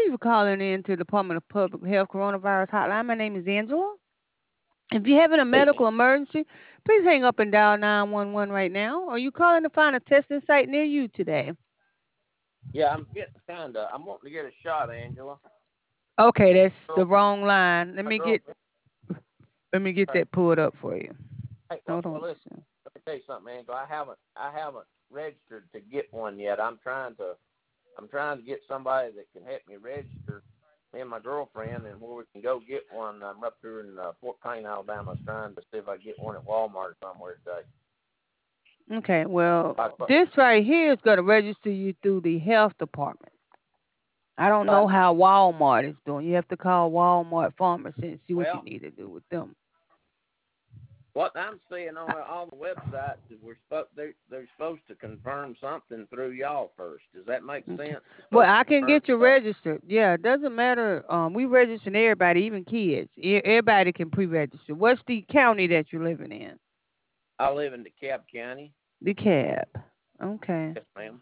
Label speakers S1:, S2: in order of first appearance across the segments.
S1: you for calling in to the Department of Public Health Coronavirus Hotline. My name is Angela. If you're having a medical emergency, please hang up and dial 911 right now. Are you calling to find a testing site near you today?
S2: Yeah, I'm wanting to get a shot, Angela.
S1: Okay, that's
S2: Girl,
S1: the wrong line. Let
S2: my
S1: me get
S2: girlfriend.
S1: let me get that pulled up for you.
S2: Hey,
S1: Hold
S2: well,
S1: on.
S2: listen. Let me tell you something, Angela. I haven't registered to get one yet. I'm trying to get somebody that can help me register. Me and my girlfriend, and where we can go get one. I'm up here in Fort Payne, Alabama, trying to see if I can get one at Walmart or somewhere today.
S1: Okay, well,
S2: Like,
S1: this right here is going to register you through the health department. I don't know
S2: but
S1: how Walmart is doing. You have to call Walmart pharmacy and see what you
S2: well,
S1: need to do with them.
S2: what I'm seeing on all the websites is they're supposed to confirm something through y'all first. Does that make
S1: Okay.
S2: sense? They're
S1: Well,
S2: supposed to
S1: I can
S2: confirm
S1: get you
S2: stuff.
S1: registered. Yeah, it doesn't matter. We register everybody, even kids. Everybody can pre-register. What's the county that you're living in?
S2: I live in DeKalb County.
S1: DeKalb. Okay.
S2: Yes, ma'am.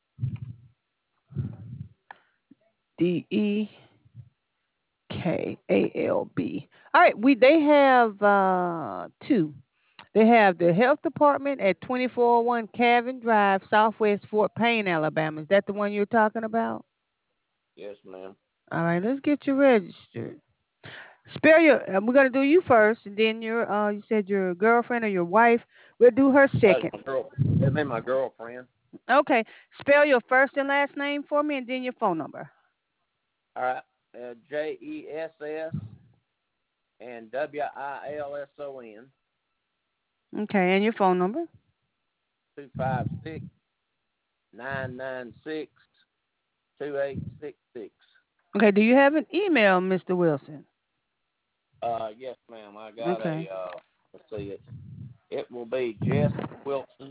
S1: DEKALB. All right, they have two. They have the health department at 2401 Cavern Drive, Southwest Fort Payne, Alabama. Is that the one you're talking about?
S2: Yes, ma'am.
S1: All right, let's get you registered. Spell your. We're gonna do you first, and then your. You said your girlfriend or your wife. We'll do her second.
S2: My girlfriend.
S1: Okay. Spell your first and last name for me, and then your phone number.
S2: All right. JESS and WILSON
S1: Okay, and your phone number.
S2: 256-996-2866.
S1: Okay. Do you have an email, Mr. Wilson?
S2: Yes, ma'am. I got
S1: Okay.
S2: a. Let's see. It will be Jess Wilson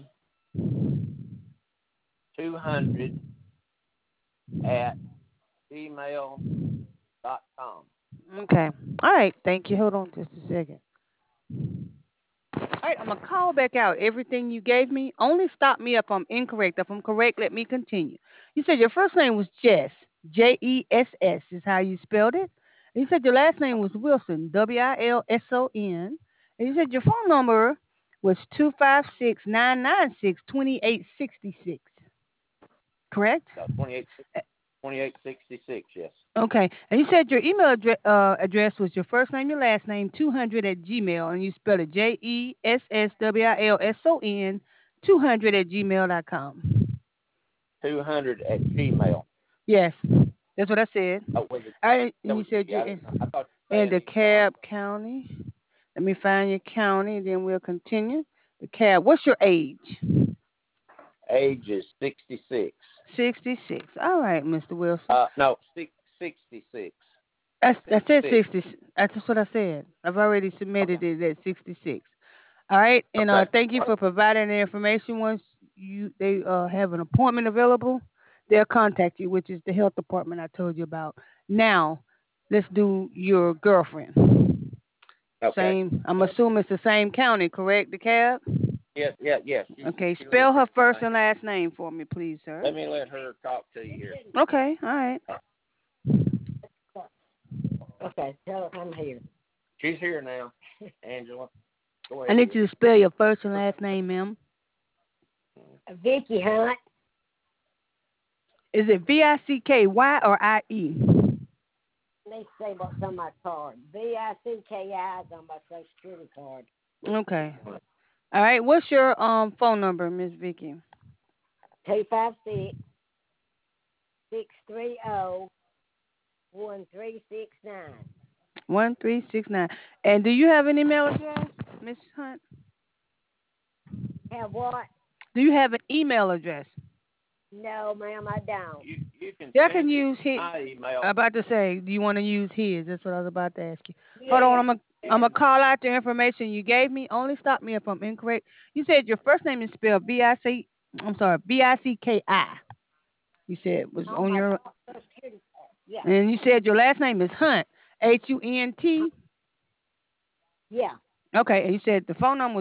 S2: 200 at gmail.com.
S1: Okay. All right. Thank you. Hold on just a second. All right. I'm gonna call back out everything you gave me. Only stop me if I'm incorrect. If I'm correct, let me continue. You said your first name was Jess. Jess is how you spelled it. And you said your last name was Wilson. Wilson. And you said your phone number was 256-996-2866. Correct?
S2: 2866. Yes.
S1: Okay. And you said your email address was your first name, your last name, 200 at Gmail, and you spell it JESSWILSON 200 at gmail.com.
S2: 200 at Gmail.
S1: Yes, that's what I said.
S2: Oh, was it?
S1: And
S2: That
S1: you
S2: was
S1: said
S2: yeah.
S1: you're
S2: I thought you were
S1: in
S2: saying
S1: DeKalb County. Let me find your county, and then we'll continue. DeKalb. What's your age?
S2: age is 66.
S1: 66. All right, Mr. Wilson.
S2: No, 66.
S1: I said
S2: 66.
S1: 60. That's just what I said. I've already submitted it at 66. All right, and
S2: Okay.
S1: thank you for providing the information. Once they have an appointment available, they'll contact you, which is the health department I told you about. Now, let's do your girlfriend.
S2: Okay.
S1: Same. I'm assuming it's the same county, correct? DeKalb.
S2: Yes, yeah, yes.
S1: Okay.
S2: She lives
S1: Spell
S2: here.
S1: her first and last name for me, please, sir.
S2: Let me let her talk to you here.
S1: Okay. All right.
S3: Okay, tell her I'm here.
S2: She's here now, Angela. Go
S1: I
S2: ahead,
S1: need
S2: dear.
S1: you to spell your first and last name, ma'am.
S3: Vicky Hunt.
S1: Is it Vicky or IE?
S3: Let me say what's on my card. Vicki is on my Social Security card.
S1: Okay. All right. What's your phone number, Miss Vicky?
S3: 256-630-1369.
S1: 1369. And do you have an email address, Miss Hunt?
S3: Have what?
S1: Do you have an email address?
S3: No, ma'am, I don't.
S2: You can
S1: Yeah, I can
S2: send it
S1: use his.
S2: to my email.
S1: I'm about to say, do you want to use his? That's what I was about to ask you. Hold on,
S3: Yeah.
S1: I'm gonna call out the information you gave me. Only stop me if I'm incorrect. You said your first name is spelled VIC. I'm sorry, Vicki. You said it was
S3: On
S1: on
S3: my
S1: your,
S3: Social Security card. Yeah.
S1: and you said your last name is Hunt. Hunt.
S3: Yeah.
S1: Okay, and you said the phone number was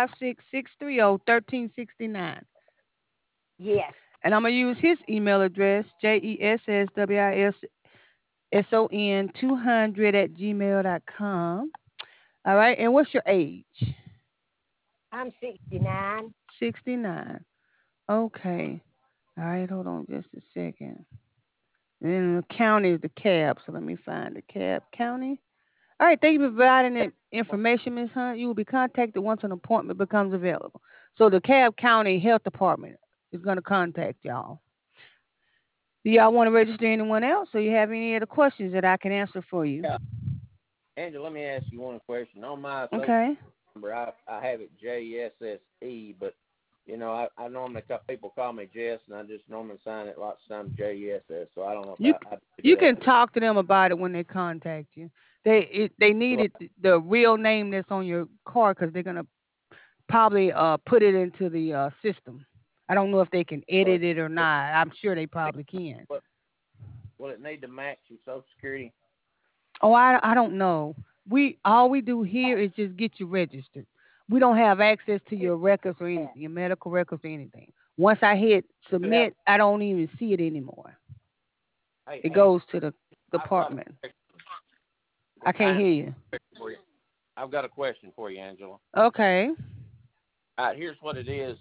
S1: 256-630-1369.
S3: Yes.
S1: And I'm gonna use his email address, JESSWILSON SON200 at gmail.com. All right. And what's your age?
S3: I'm 69.
S1: 69. Okay. All right. Hold on just a second. And then the county is the cab. So let me find the cab county. All right. Thank you for providing the information, Ms. Hunt. You will be contacted once an appointment becomes available. So the Cab County Health Department is going to contact y'all. Do y'all want to register anyone else? Or you have any other questions that I can answer for you?
S2: Yeah. Angela, let me ask you one question. On my social
S1: Okay.
S2: number, I have it JSSE, but I normally people call me Jess, and I just normally sign it lots of times JSS. So I don't know if
S1: You
S2: I do
S1: you
S2: that.
S1: can talk to them about it when they contact you. They
S2: Well,
S1: needed the real name that's on your card because they're gonna probably put it into the system. I don't know if they can
S2: will
S1: edit
S2: it,
S1: it or not. I'm sure they probably can.
S2: will will it need to match your Social Security?
S1: Oh, I don't know. We all we do here is just get you registered. We don't have access to your records or
S3: Yeah.
S1: anything, your medical records or anything. Once I hit
S2: You have.
S1: submit, I don't even see it anymore.
S2: Hey,
S1: It
S2: Angela,
S1: goes to the
S2: I've got a
S1: department.
S2: question.
S1: I can't
S2: I
S1: hear you.
S2: for you. I've got a question for you, Angela.
S1: Okay.
S2: All right, here's what it is.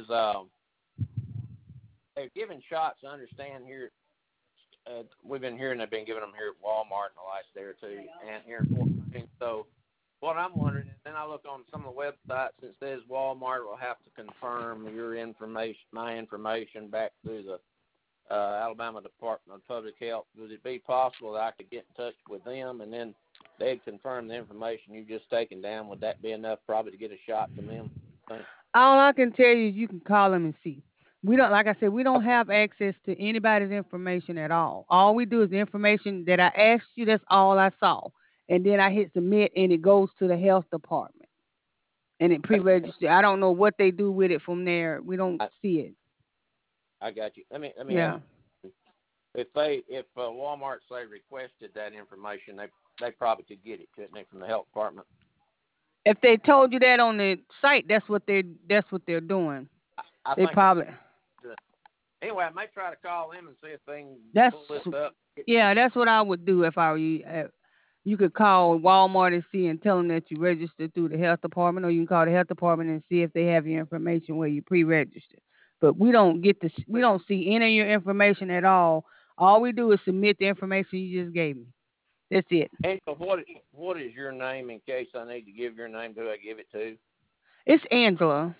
S2: They're giving shots. I understand here. We've been hearing they've been giving them here at Walmart in the last day or two, and here in Fort Wayne. So what I'm wondering is, then I look on some of the websites and it says Walmart will have to confirm your information, my information, back through the Alabama Department of Public Health. Would it be possible that I could get in touch with them and then they'd confirm the information you've just taken down? Would that be enough probably to get a shot from them? Think?
S1: All I can tell you is you can call them and see. We don't, like I said, we don't have access to anybody's information at all. All we do is the information that I asked you. That's all I saw, and then I hit submit, and it goes to the health department, and it pre-registered. I don't know what they do with it from there. We don't
S2: I,
S1: see it.
S2: I got you. Let me ask
S1: Yeah.
S2: you. If Walmart say requested that information, they probably could get it, couldn't they, from the health department?
S1: If they told you that on the site, that's what they're doing.
S2: I
S1: They
S2: think
S1: probably
S2: anyway. I may try to call them and see if they can
S1: that's
S2: pull this up.
S1: yeah, that's what I would do if I were you. You could call Walmart and see and tell them that you registered through the health department, or you can call the health department and see if they have your information where you pre-registered. But we don't see any of your information at all. All we do is submit the information you just gave me. That's it.
S2: Angela, what is your name in case I need to give your name? Who I give it to?
S1: It's Angela.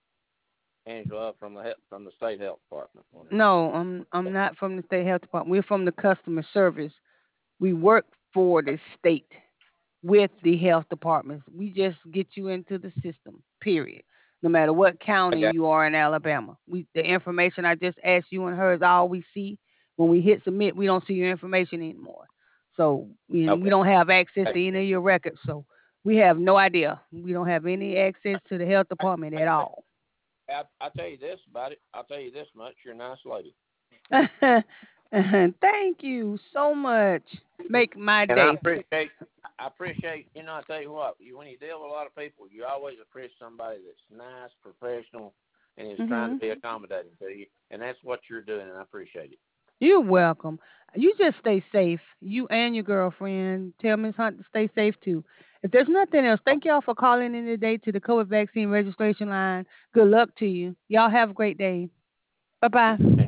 S2: Angela from the state health department.
S1: No, I'm not from the state health department. We're from the customer service. We work for the state with the health departments. We just get you into the system, period. No matter what
S2: I
S1: county
S2: got
S1: you are in Alabama. The information I just asked you and her is all we see. When we hit submit, we don't see your information anymore. So we
S2: okay.
S1: don't have access to any of your records. So we have no idea. We don't have any access to the health department at all.
S2: I tell you this about it. I'll tell you this much. You're a nice lady,
S1: Thank you so much. Make my
S2: and I
S1: day.
S2: appreciate. I appreciate. I tell you what. When you deal with a lot of people, you always appreciate somebody that's nice, professional, and is trying to
S1: Mhm.
S2: be accommodating to you. And that's what you're doing, and I appreciate it.
S1: You're welcome. You just stay safe. You and your girlfriend. Tell Miss Hunt to stay safe too. If there's nothing else, thank y'all for calling in today to the COVID vaccine registration line. Good luck to you. Y'all have a great day. Bye bye.